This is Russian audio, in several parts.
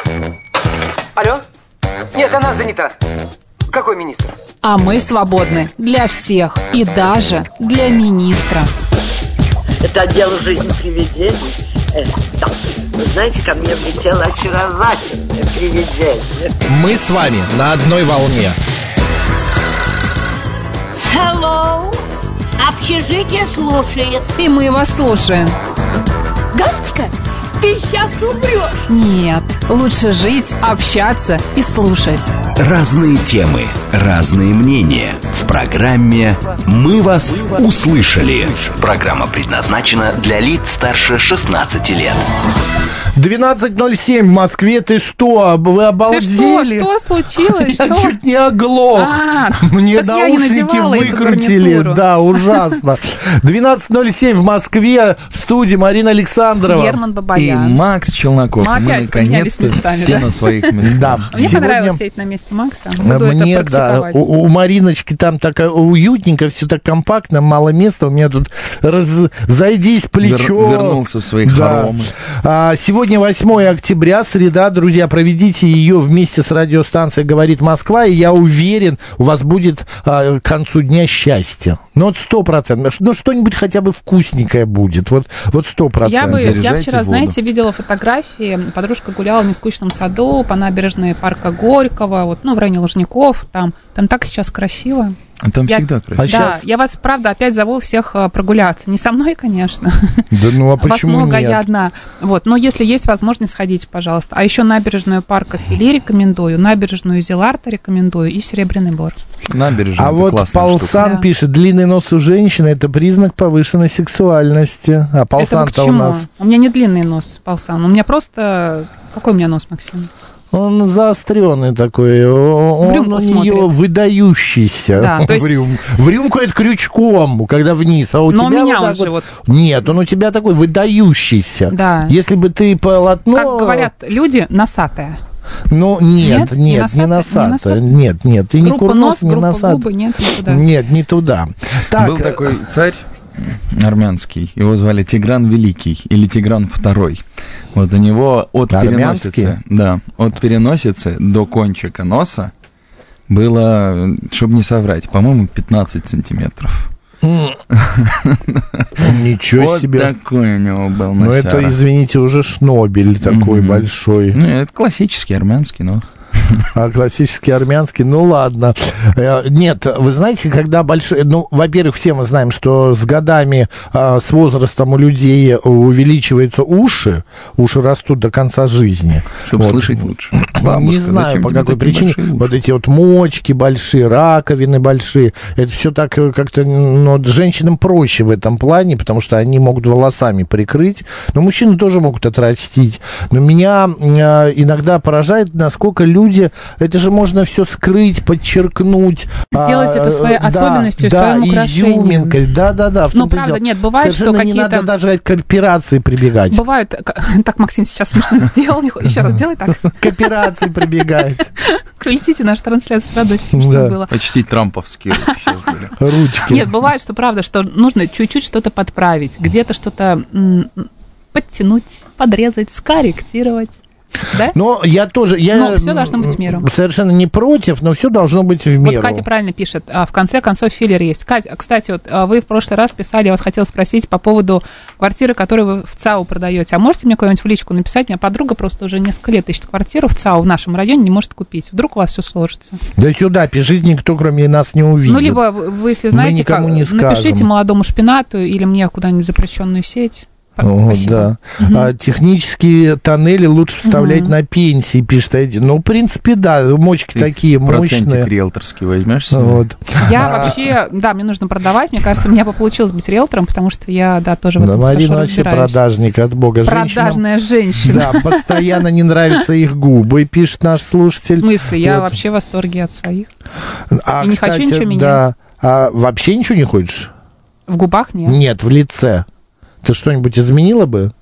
Алло? Нет, она занята. Какой министр? А мы свободны для всех и даже для министра. Это отдел «Жизнь привидений». Да. Вы знаете, ко мне влетело очаровательное привидение. Мы с вами на одной волне. Hello. Общежитие слушает. И мы вас слушаем. Галочка, ты сейчас умрешь. Нет, лучше жить, общаться и слушать. Разные темы, разные мнения. В программе «Мы вас услышали». Программа предназначена для лиц старше 16 лет. 12:07 в Москве. Ты что, вы обалдели? Ты что случилось? Я чуть не оглох. Мне наушники выкрутили. Да, ужасно. 12:07 в Москве. В студии Марина Александрова. Герман Бабаян. И Макс Челноков. Мы опять наконец-то все на своих местах. Мне понравилось сидеть на месте Макса. Мне, да. У Мариночки там так уютненько, все так компактно, мало места. У меня тут разойдись плечо. Вернулся в свои хоромы. Сегодня 8 октября, среда. Друзья, проведите ее вместе с радиостанцией «Говорит Москва», и я уверен, у вас будет к концу дня счастье. Ну, вот 100%. Ну, что-нибудь хотя бы вкусненькое будет. Вот 100%. Я вчера, знаете, видела фотографии. Подружка гуляла в нескучном саду по набережной парка Горького, вот, в районе Лужников. Там так сейчас красиво. Там всегда красиво. Да, я вас, правда, опять зову всех прогуляться. Не со мной, конечно. Да ну, а почему вас много, нет? я одна. Вот, но если есть возможность, сходите, пожалуйста. А еще набережную парка Фили рекомендую, набережную Зеларта рекомендую и Серебряный Бор. Набережная. А вот Палсан пишет, длинный нос у женщины – это признак повышенной сексуальности. А Палсан-то у нас... У меня не длинный нос, Палсан. У меня просто... Какой у меня нос, Максим? Он заостренный такой, он у нее выдающийся. Да, то есть... В рюмку это крючком, когда вниз, а у но тебя у меня вот он же Нет, он у тебя такой выдающийся. Да. Если бы ты полотно... Как говорят люди, носатая. Ну, нет, не носатая. Нет, ты не курнос, не носатая. Губы, нет, не туда. Нет, не туда. Так, был такой царь армянский, его звали Тигран Великий или Тигран II. Вот у него от переносицы до кончика носа было, чтобы не соврать, по-моему, 15 сантиметров. Ничего себе. Вот такой у него был носяра. Ну, это, извините, уже шнобель такой большой. Это классический армянский нос. А классический армянский, ну ладно. Нет, вы знаете, когда большие... Ну, во-первых, все мы знаем, что с годами, с возрастом у людей увеличиваются уши растут до конца жизни. Чтобы слышать лучше. Не знаю, по какой причине. Вот эти вот мочки большие, раковины большие. Это все так как-то... Ну, женщинам проще в этом плане, потому что они могут волосами прикрыть. Но мужчины тоже могут отрастить. Но меня иногда поражает, насколько люди... Это же можно все скрыть, подчеркнуть. Сделать это своей особенностью, своим украшением. Изюминкой. Да. Ну, правда, нет, бывает, совершенно что какие-то... не надо даже к операции прибегать. Бывает... Так, Максим сейчас смешно сделал. Еще раз сделай так. К операции прибегать. Включите нашу трансляцию, правда, очень смешно было. Почти трамповские ручки. Нет, бывает, что правда, что нужно чуть-чуть что-то подправить, где-то что-то подтянуть, подрезать, скорректировать. Да? Но я тоже... Но все должно быть в меру. Совершенно не против, но все должно быть в меру. Вот Катя правильно пишет. В конце концов, филлер есть. Катя, кстати, вот вы в прошлый раз писали, я вас хотела спросить по поводу квартиры, которую вы в ЦАУ продаете. А можете мне куда-нибудь в личку написать? У меня подруга просто уже несколько лет ищет квартиру в ЦАУ в нашем районе, не может купить. Вдруг у вас все сложится. Да сюда пишите, никто кроме нас не увидит. Ну, либо вы, если знаете, как, напишите молодому шпинату или мне куда-нибудь запрещенную сеть. Да. Технические тоннели лучше вставлять на пенсии, пишет один. Ну, в принципе, да, мочки такие мощные. Процентик риэлторский возьмешь? Вот. Я вообще, да, мне нужно продавать. Мне кажется, у меня получилось быть риэлтором, потому что я, да, тоже в этом Марина хорошо вообще разбираюсь. Продажник от бога. Продажная женщина. Да, постоянно не нравятся их губы, пишет наш слушатель. В смысле? Я вообще в восторге от своих. И не хочу ничего менять. Да. А вообще ничего не хочешь? В губах нет. Нет, в лице. Ты что-нибудь изменила бы?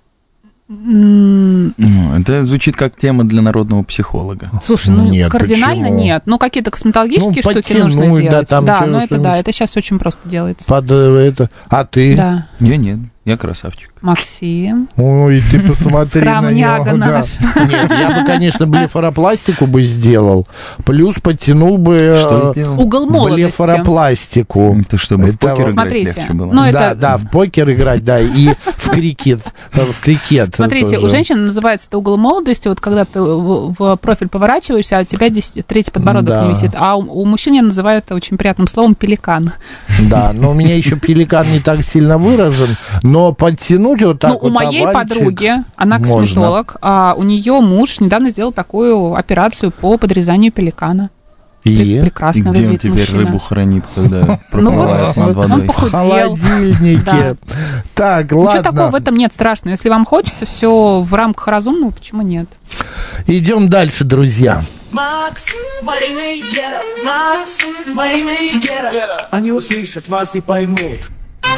Это звучит как тема для народного психолога. Слушай, нет, кардинально почему? Нет. Ну, какие-то косметологические штуки нужно делать. Да, это сейчас очень просто делается. Под это. А ты? Да. Я нет. Я красавчик. Максим. Ой, ты посмотри на него. Скромняга наш. Да. Нет, я бы, конечно, блефаропластику бы сделал, плюс подтянул бы Что сделал? Угол молодости. блефаропластику. Это чтобы в покер играть Смотрите, легче было. ну, Да, это- да, в покер играть, да, и в крикет. Смотрите, тоже. у женщин называется это угол молодости, вот когда ты в профиль поворачиваешься, а у тебя здесь третий подбородок Да. не висит. А у мужчин я называю это очень приятным словом пеликан. Да, но у меня еще пеликан не так сильно выражен, но подтянуть вот так Ну, у вот моей овальчик подруги, она можно. косметолог, а у нее муж недавно сделал такую операцию по подрезанию пеликана. И Прекрасно Где он выглядит теперь мужчина. рыбу хранит, когда Ну проплывает вот, над он водой? в похудел. холодильнике. Да. Так, Ничего ладно. такого в этом нет страшного. Если вам хочется все в рамках разумного, почему нет? Идем дальше, друзья. Макс, Марина и Гера, Макс, Марина и Гера. Они услышат вас и поймут.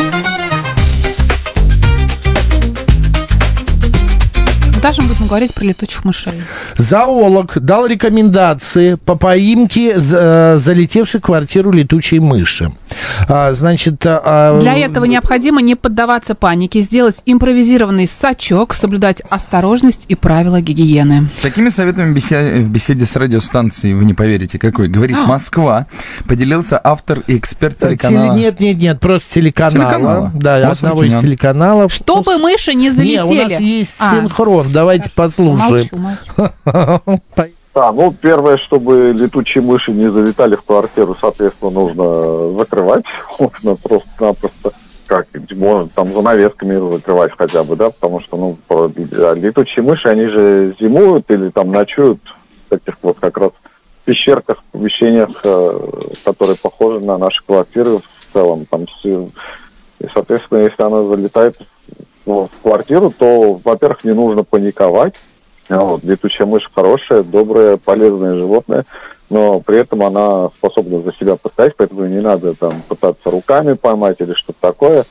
Даже мы будем говорить про летучих мышей. Зоолог дал рекомендации по поимке залетевшей в квартиру летучей мыши. Значит, Для этого необходимо не поддаваться панике, сделать импровизированный сачок, соблюдать осторожность и правила гигиены. Такими советами в беседе с радиостанцией, вы не поверите, какой, говорит Москва, поделился автор и эксперт телеканала. Нет, просто телеканала. Телеканала? Да, Вот одного из Лукинян. телеканалов. Чтобы мыши не Не, залетели. у нас есть А, синхрон. Давайте послушаем. молчу. Ну, первое, чтобы летучие мыши не залетали в квартиру, соответственно, нужно закрывать. Можно просто-напросто, можно там занавесками закрывать хотя бы, да, потому что, летучие мыши, они же зимуют или там ночуют в таких вот как раз пещерках, помещениях, которые похожи на наши квартиры в целом. Там, и, соответственно, если она залетает в квартиру, то, во-первых, не нужно паниковать. Летучая мышь хорошая, добрая, полезное животное, но при этом она способна за себя постоять, поэтому не надо там пытаться руками поймать или что-то такое.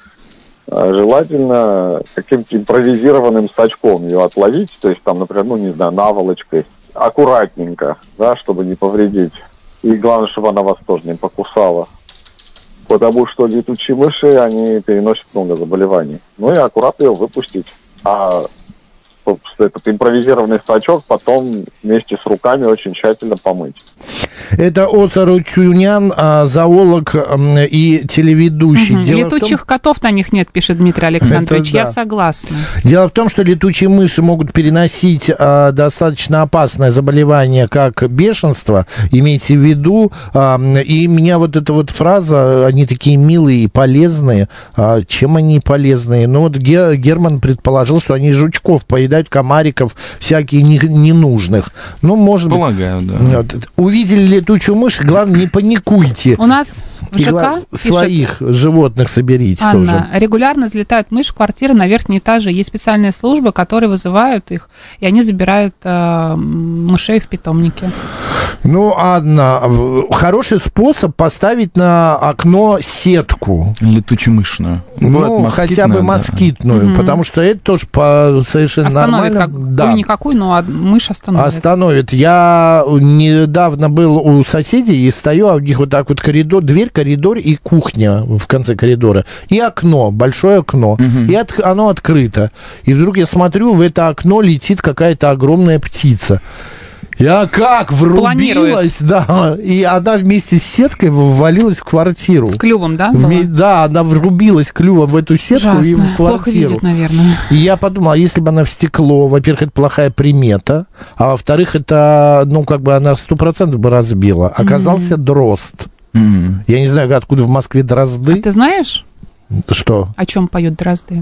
Желательно каким-то импровизированным сачком ее отловить, то есть там, например, наволочкой, аккуратненько, да, чтобы не повредить. И главное, чтобы она вас тоже не покусала. Потому что летучие мыши, они переносят много заболеваний. Ну и аккуратно ее выпустить. А этот импровизированный сачок потом вместе с руками очень тщательно помыть. Это Оцару Тюнян, зоолог и телеведущий. Летучих котов на них нет, пишет Дмитрий Александрович. Это да. Я согласна. Дело в том, что летучие мыши могут переносить достаточно опасное заболевание, как бешенство, имейте в виду. И меня вот эта вот фраза, они такие милые и полезные. Чем они полезные? Ну вот Герман предположил, что они жучков поедают, комариков, всяких ненужных. Ну, может быть... Полагаю, да. Вот. Увидели летучую мышь, главное, не паникуйте. У нас в И ЖК своих животных соберите Анна, тоже. регулярно залетают мыши в квартиры на верхние этажи. Есть специальные службы, которые вызывают их, и они забирают мышей в питомники. Ну, Анна, хороший способ поставить на окно сетку. Летучемышную. Ну, хотя бы да. москитную, потому что это тоже совершенно Остановит нормально. Да. никакую, но мышь остановит. Остановит. Я недавно был у соседей и стою, а у них вот так вот коридор и кухня в конце коридора. И окно, большое окно. И оно открыто. И вдруг я смотрю, в это окно летит какая-то огромная птица. Я как врубилась, да, и она вместе с сеткой ввалилась в квартиру. С клювом, да? Была? Да, она врубилась клювом в эту сетку. Ужасно. И в квартиру. Плохо видит, наверное. И я подумал, а если бы она в стекло, во-первых, это плохая примета, а во-вторых, это, она 100% бы разбила. Оказался дрозд. Я не знаю, откуда в Москве дрозды. А ты знаешь, Что? о чем поют дрозды?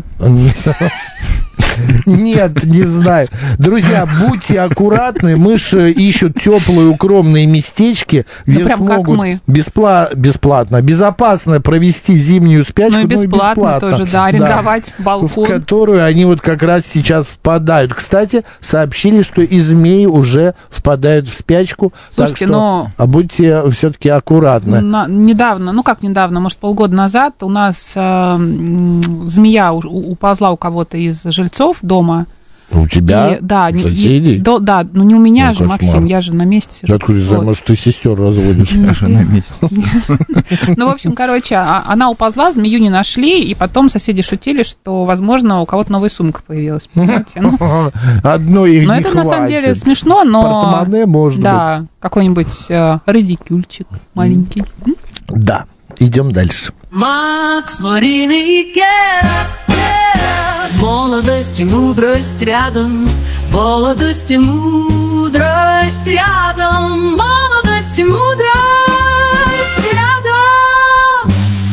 Нет, не знаю. Друзья, будьте аккуратны. Мыши ищут теплые, укромные местечки, где прям как смогут мы. бесплатно, безопасно провести зимнюю спячку. Ну и бесплатно тоже, да, арендовать балкон. В которую они вот как раз сейчас впадают. Кстати, сообщили, что и змеи уже впадают в спячку. Слушайте, так что будьте все-таки аккуратны. Недавно, может, полгода назад у нас змея уползла у кого-то из жильцов дома, У тебя? Да, соседей? Да, ну не у меня же, кошмар. Максим, я же на месте сижу. Откуда знаешь, может, ты сестер разводишь? Я же на месте. Ну, в общем, короче, она уползла, змею не нашли, и потом соседи шутили, что, возможно, у кого-то новая сумка появилась. Понимаете? Одной их не хватит. Но это, на самом деле, смешно, но... Портмоне может быть. Да, какой-нибудь радикюльчик маленький. Да, идем дальше. Макс Мариный молодость и мудрость рядом, молодость и мудрость рядом, молодость и мудрость рядом.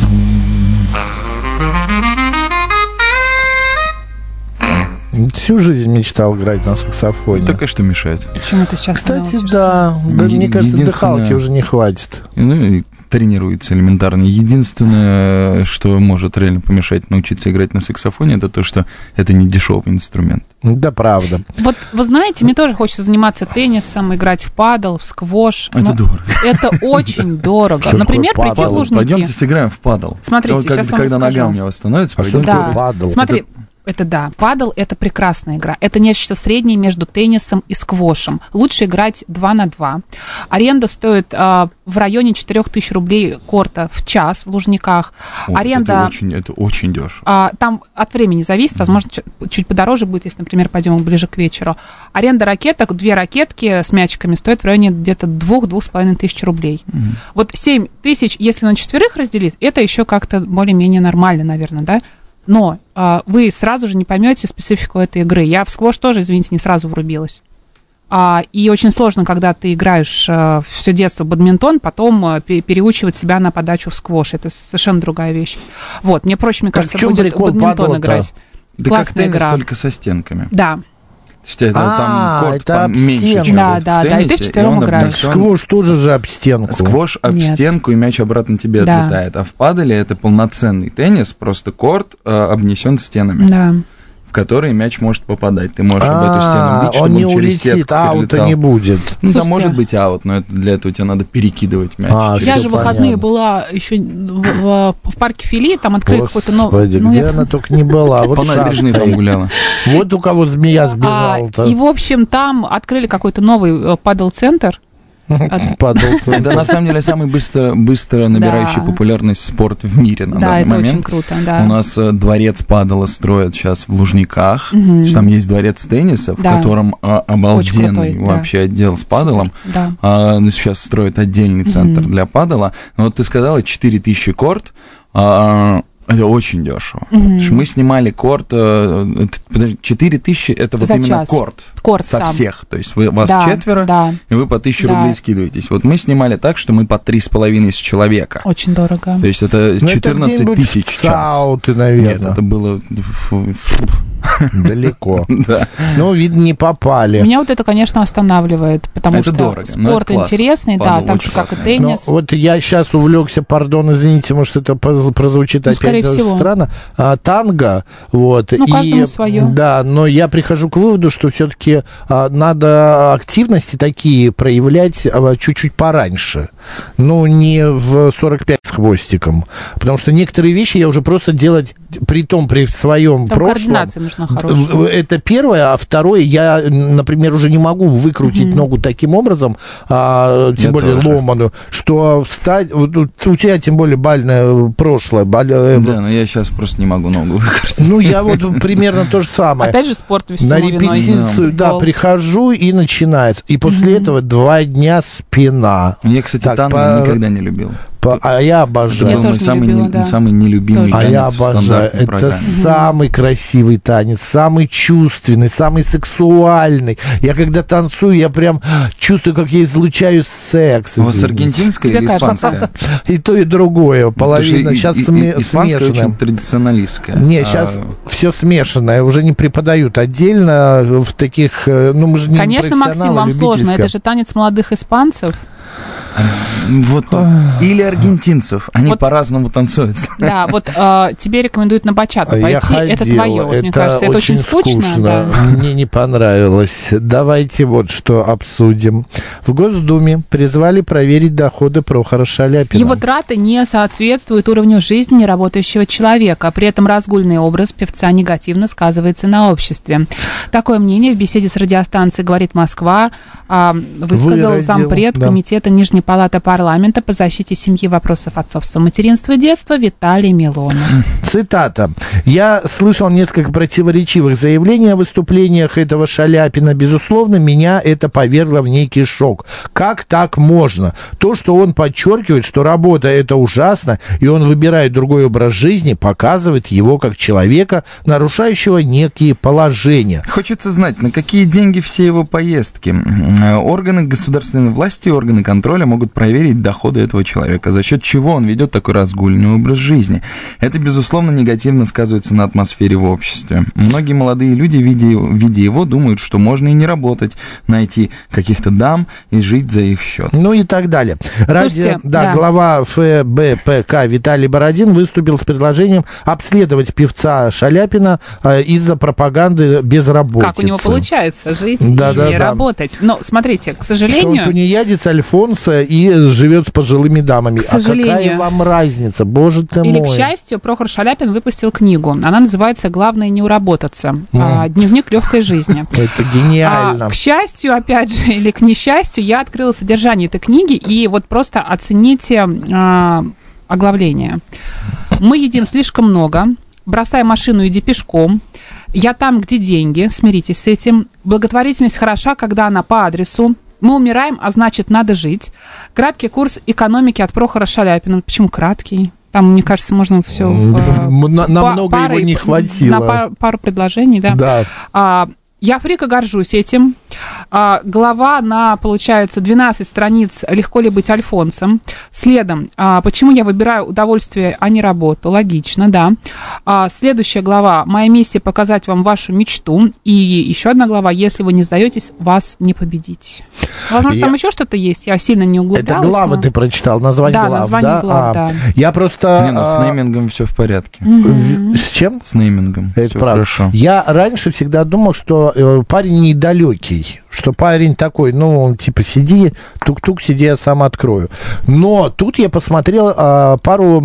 Всю жизнь мечтал играть на саксофоне. Только что мешает. Почему ты сейчас Кстати, да. Мне кажется, дыхалки уже не хватит. Ну, и тренируется элементарно. Единственное, что может реально помешать научиться играть на саксофоне, это то, что это не дешевый инструмент. Да, правда. Вот, вы знаете, мне тоже хочется заниматься теннисом, играть в падл, в сквош. Это дорого. Это очень дорого. Что Например, такое прийти в падл? Лужники. Пойдемте сойдем в падл. Смотрите, сейчас вам Когда расскажу. нога у меня восстановится, А что пойдемте. такое падл? Смотри, это да, падл — это прекрасная игра. Это нечто среднее между теннисом и сквошем. Лучше играть 2 на 2. Аренда стоит в районе 4000 рублей корта в час в Лужниках. О, Аренда... это очень дешево. Там от времени зависит, возможно, чуть подороже будет, если, например, пойдем ближе к вечеру. Аренда ракеток, 2 ракетки с мячиками стоит в районе где-то 2-2,5 тысяч рублей. Вот 7 тысяч, если на 4 разделить, это еще как-то более-менее нормально, наверное, да? Но вы сразу же не поймете специфику этой игры. Я в сквош тоже, извините, не сразу врубилась. И очень сложно, когда ты играешь все детство в бадминтон, потом переучивать себя на подачу в сквош. Это совершенно другая вещь. Вот, мне проще, мне кажется, будет в бадминтон играть. Да Классная как теннис, игра. только со стенками. Да. То есть это там корт это об меньше, стенку. чем Да, в да, теннисе, и ты вчетвером он играешь. обнесён. Сквош тоже же об стенку. Сквош об Нет. стенку, и мяч обратно тебе Да. отлетает. А в паделе это полноценный теннис, просто корт обнесен стенами, Да. в которые мяч может попадать. Ты можешь об эту стену бить, он чтобы не он через улетит, сетку аута прилетал. не будет. Ну, Слушайте, там может быть аут, но для этого тебе надо перекидывать мяч. Я Всё же в выходные понятно. была еще в парке Фили, там открыли какой-то новый... Господи, где она только не была. Вот По набережной там шастает. гуляла. Вот у кого змея сбежала-то. И, в общем, там открыли какой-то новый падл-центр. Падал. Это на самом деле самый быстро набирающий Да. популярность спорт в мире на Да, данный это момент. очень круто, да. У нас дворец падала строят сейчас в Лужниках. Там есть дворец тенниса, в Да. котором обалденный крутой, да. вообще отдел с падалом. Да. Сейчас строят отдельный центр для падала. Но вот ты сказала, 4000 корт. Это очень дешево. Потому что мы снимали корт, 4000 это вот За именно час. корт. Корт со сам. всех. То есть вас Да, 4, да. и вы по 1000 Да. рублей скидываетесь. Вот мы снимали так, что мы по 3,5 с человека. Очень дорого. То есть это Ну, 14 где-нибудь тысяч в час. Сауты, Нет, наверное. это было... Далеко. Да. Ну, видно, не попали. Меня вот это, конечно, останавливает, потому Это что дорого, но спорт это классно. интересный, да, Падл так очень же, как и классный. Но теннис. вот я сейчас увлекся, пардон, извините, может, это прозвучит Ну, опять скорее всего. странно. Танго, вот. Ну, каждому своё. Да, но я прихожу к выводу, что все-таки надо активности такие проявлять чуть-чуть пораньше. Ну, не в 45 с хвостиком. Потому что некоторые вещи я уже просто делать, при своем Там прошлом. координация нужна хорошая. Это первое, а второе, я, например, уже не могу выкрутить ногу таким образом, тем Я более тоже. ломаную, что встать, вот у тебя тем более бальное прошлое. Да, но я сейчас просто не могу ногу выкрутить. Ну, я вот примерно то же самое. Опять же, спорт На всему виной. репетицию, да, Футбол. прихожу и начинается. И после этого 2 дня спина. Я, кстати, Так, танго никогда не любил. А я Я обожаю. Это был тоже мой не любила, да. самый нелюбимый Тоже. А танец я в обожаю. стандартной Это программе. самый красивый танец, самый чувственный, самый сексуальный. Я когда танцую, я прям чувствую, как я излучаю секс. У вас извините. аргентинская или Тебе кажется. испанская? И то, и другое. Половина. Потому что Сейчас испанская очень смешанная. традиционалистская. Не, сейчас все смешанное, уже не преподают отдельно в таких, ну мы же не Конечно, Максим, профессионалы, вам сложно. любительское. Это же танец молодых испанцев. Вот. Или аргентинцев. Они вот по-разному танцуются. Да, вот тебе рекомендуют на бачату пойти. Я ходил. Это твое. Вот, мне кажется, это очень скучно. Да. Мне не понравилось. Давайте вот что обсудим. В Госдуме призвали проверить доходы Прохора Шаляпина. Его траты не соответствуют уровню жизни неработающего человека. При этом разгульный образ певца негативно сказывается на обществе. Такое мнение в беседе с радиостанцией «Говорит Москва» высказал зампред комитета Нижней палаты парламента по защите семьи, вопросов отцовства, материнства и детства Виталий Милонов. Цитата. «Я слышал несколько противоречивых заявлений о выступлениях этого Шаляпина. Безусловно, меня это повергло в некий шок. Как так можно? То, что он подчеркивает, что работа – это ужасно, и он выбирает другой образ жизни, показывает его как человека, нарушающего некие положения». Хочется знать, на какие деньги все его поездки. Органы государственной власти и органы контроля могут проверить доходы этого человека, за счет чего он ведет такой разгульный образ жизни. Это, безусловно, негативно сказывается на атмосфере в обществе. Многие молодые люди, видя его, думают, что можно и не работать, найти каких-то дам и жить за их счет. Ну и так далее. Слушайте, глава ФБПК Виталий Бородин выступил с предложением обследовать певца Шаляпина из-за пропаганды безработицы. Как у него получается жить и не работать. Но смотрите, к сожалению... Что он тунеядец Альфонсо и живет с пожилыми дамами. К сожалению. А какая вам разница, боже ты мой. Или, к счастью, Прохор Шаляпин выпустил книгу. Она называется «Главное не уработаться». Дневник легкой жизни. Это гениально. К счастью, опять же, или к несчастью, я открыла содержание этой книги, и вот просто оцените оглавление. «Мы едим слишком много. Бросай машину, иди пешком. Я там, где деньги. Смиритесь с этим. Благотворительность хороша, когда она по адресу. Мы умираем, а значит, надо жить. Краткий курс экономики от Прохора Шаляпина». Почему краткий? Там, мне кажется, можно все... Намного его не хватило. На пару предложений, да. Да. Я фрика горжусь этим. Глава на, получается, 12 страниц «Легко ли быть Альфонсом?». Следом «Почему я выбираю удовольствие, а не работу?». Логично, да. Следующая глава «Моя миссия – показать вам вашу мечту». И еще одна глава «Если вы не сдаетесь, вас не победить». Возможно, там еще что-то есть, я сильно не углублялась. Это главы ты прочитал, название глав, название глав, да. Я просто... с неймингом все в порядке. С чем? С неймингом. Это правда. Хорошо. Я раньше всегда думал, что парень недалекий, что парень такой, ну, типа, сиди, тук-тук, сиди, я сам открою. Но тут я посмотрел пару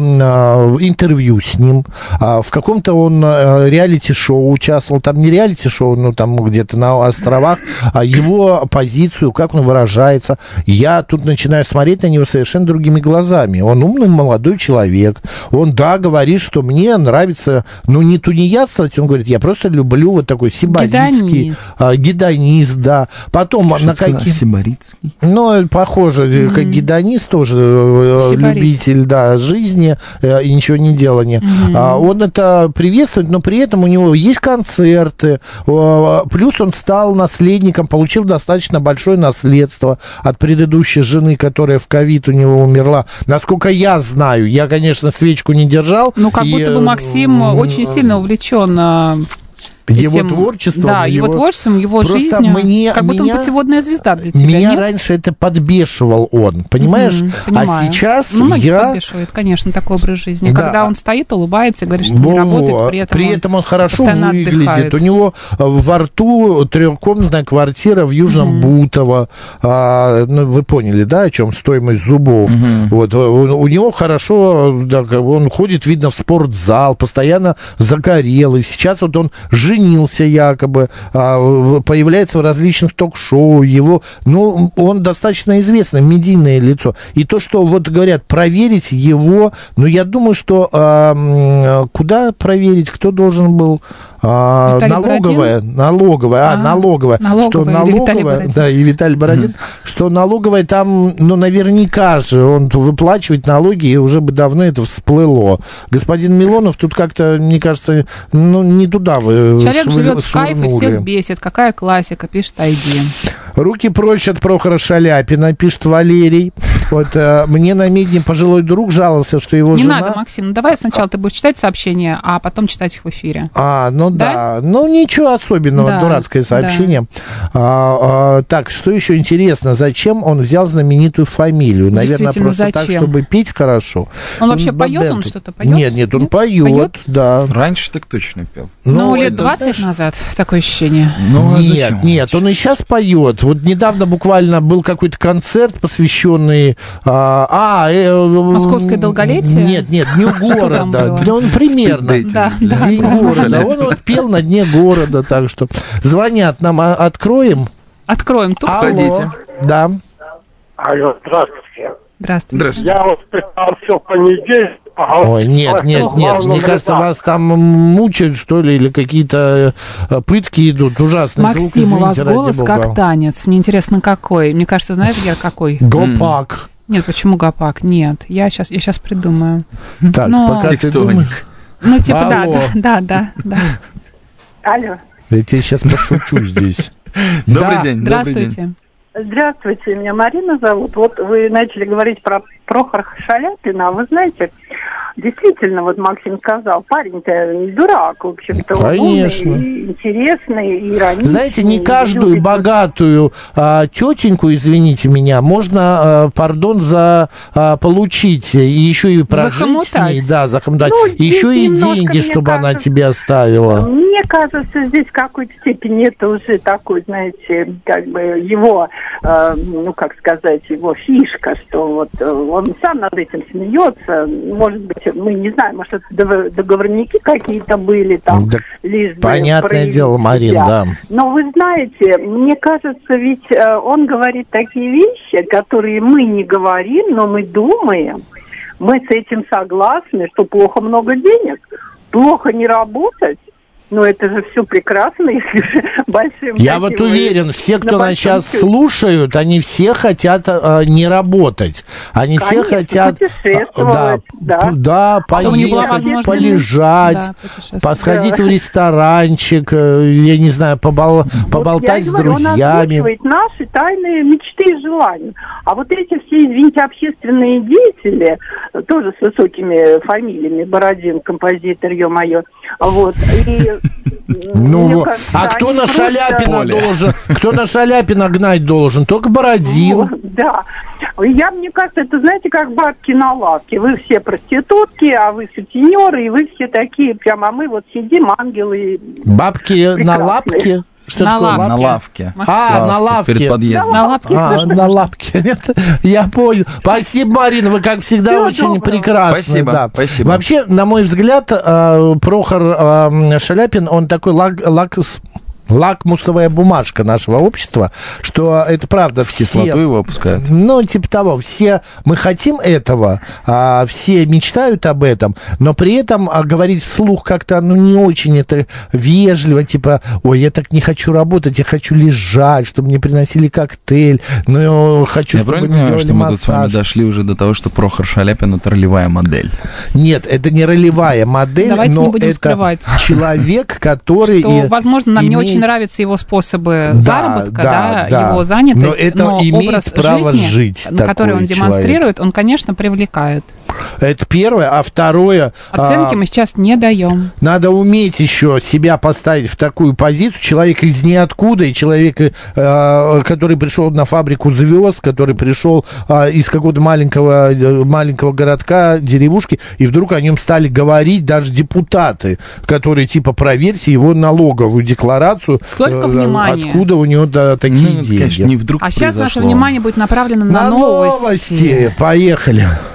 интервью с ним. В каком-то он реалити-шоу участвовал. Там не реалити-шоу, но там где-то на островах. Его позицию, как он выражается. Я тут начинаю смотреть на него совершенно другими глазами. Он умный молодой человек. Он, да, говорит, что мне нравится, ну, не тунеядствовать. Он говорит, я просто люблю вот такой сибаритский. Гедонист, да. Потом что на какие... Сибаритский? Ну, похоже, как гедонист тоже, любитель, да, жизни и ничего не делания. Он это приветствует, но при этом у него есть концерты. Плюс он стал наследником, получил достаточно большое наследство от предыдущей жены, которая в ковид у него умерла. Насколько я знаю, я, конечно, свечку не держал. Ну, как будто бы Максим очень сильно увлечен его творчеством. Да, его творчеством, его жизнью. Как будто он путеводная звезда для тебя. Меня раньше это подбешивал он, понимаешь? А сейчас я... подбешивает, конечно, такой образ жизни. Да. Когда он стоит, улыбается, говорит, что не работает, при этом он хорошо выглядит. Отдыхает. У него во рту трехкомнатная квартира в Южном Бутово. Ну, вы поняли, да, о чем стоимость зубов. Вот, у него хорошо, да, он ходит, видно, в спортзал, постоянно загорелый. Сейчас вот он женился якобы, появляется в различных ток-шоу, его, ну, он достаточно известное медийное лицо. И то, что вот говорят, проверить его, ну, я думаю, что куда проверить, кто должен был... налоговая, что налоговая, да, и Виталий Бородин, что налоговая там, ну, наверняка же он выплачивает налоги, и уже бы давно это всплыло. Господин Милонов тут как-то, мне кажется, ну, не туда вы человек живет в кайф и всех бесит. Какая классика, пишет Айди. Руки прочь от Прохора Шаляпина, пишет Валерий. Вот мне на Медне пожилой друг жаловался, что его жена... Не надо, Максим, ну давай сначала ты будешь читать сообщения, а потом читать их в эфире. Ну да. Ну ничего особенного, Да, дурацкое сообщение. Так, что еще интересно, зачем он взял знаменитую фамилию? Наверное, просто так, чтобы петь хорошо. Он вообще поет, он что-то поет? Нет, он поет, да. Раньше так точно пел. Ну, лет 20 назад, такое ощущение. Нет, он и сейчас поет. Вот недавно буквально был какой-то концерт, посвященный... Московское долголетие? Нет, Дню города. Да он примерно. День города. Он вот пел на Дне города, так что... Звонят нам, откроем? Откроем. Тут ходите. Да. Алло, здравствуйте. Здравствуйте. Я вот писал все понедельник. Ой, нет. Мне кажется, вас там мучают, что ли, или какие-то пытки идут. Ужасный звук, Максим, извините, у вас ради голос бога. как танец. Мне интересно, какой. Мне кажется, знаешь, Гер, какой? Гопак. Нет, почему гопак? Нет, я сейчас придумаю. Так, пока ты думаешь... Ну, типа, да. Алло. Я тебе сейчас пошучу здесь. Добрый день. Здравствуйте. Здравствуйте, меня Марина зовут. Вот вы начали говорить про Прохора Шаляпина. Вы знаете, действительно, вот Максим сказал, парень-то не дурак, в общем-то. Конечно. Он и интересный, и ироничный. Знаете, не каждую богатую тетеньку, извините меня, можно, получить, и еще и прожить с ней. Да, захомутать. Еще и деньги, чтобы она тебе оставила. Мне кажется, здесь в какой-то степени это уже такой, знаете, как бы его, его фишка, что вот он сам над этим смеется. Может быть, мы не знаем, может, это договорники какие-то были там. Да, лишь бы понятное дело, Марин, да. Но вы знаете, мне кажется, ведь он говорит такие вещи, которые мы не говорим, но мы думаем. Мы с этим согласны, что плохо много денег, плохо не работать. Ну, это же все прекрасно, если же большим... Я вот уверен, все, кто нас сейчас слушают, они все хотят не работать. Они все хотят поехать, полежать, сходить в ресторанчик, я не знаю, поболтать с друзьями. Он озвучивает наши тайные мечты и желания. А вот эти все, извините, общественные деятели, тоже с высокими фамилиями, Бородин, композитор, ё-моё, вот, и... кажется, кто на Шаляпина должен? Кто на Шаляпина гнать должен? Только Бородин. Да. Мне кажется, это, знаете, как бабки на лавке. Вы все проститутки, а вы сутенеры, и вы все такие прям, а мы вот сидим, ангелы. Бабки на лапке? Что на такое? лавке. На лавке. На лавке. Перед подъездом. На лапке. На лапке. Я понял. Спасибо, Марина, вы, как всегда, очень прекрасны. Спасибо. Да. Спасибо. Вообще, на мой взгляд, Прохор Шаляпин, он такой лакмусовая бумажка нашего общества, что это правда все... Кислоту его опускают. Ну, типа того, все мы хотим этого, все мечтают об этом, но при этом говорить вслух как-то, не очень это вежливо, типа, ой, я так не хочу работать, я хочу лежать, чтобы мне приносили коктейль, хочу, я чтобы мне делали что мы массаж. тут с вами дошли уже до того, что Прохор Шаляпин — это ролевая модель. Нет, это не ролевая модель, давайте но не будем это скрывать. Человек, который... Что, возможно, нам не очень нравятся его способы заработка, его занятость, но это имеет образ право жизни, жить, который он демонстрирует, он, конечно, привлекает. Это первое, а второе... Оценки мы сейчас не даем. Надо уметь еще себя поставить в такую позицию. Человек из ниоткуда, и человек, который пришел на фабрику звезд, который пришел из какого-то маленького городка, деревушки, и вдруг о нем стали говорить даже депутаты, которые, типа, проверьте его налоговую декларацию. Сколько внимания. Откуда у него такие деньги. Конечно, не вдруг сейчас произошло. наше внимание будет направлено на новости. Поехали.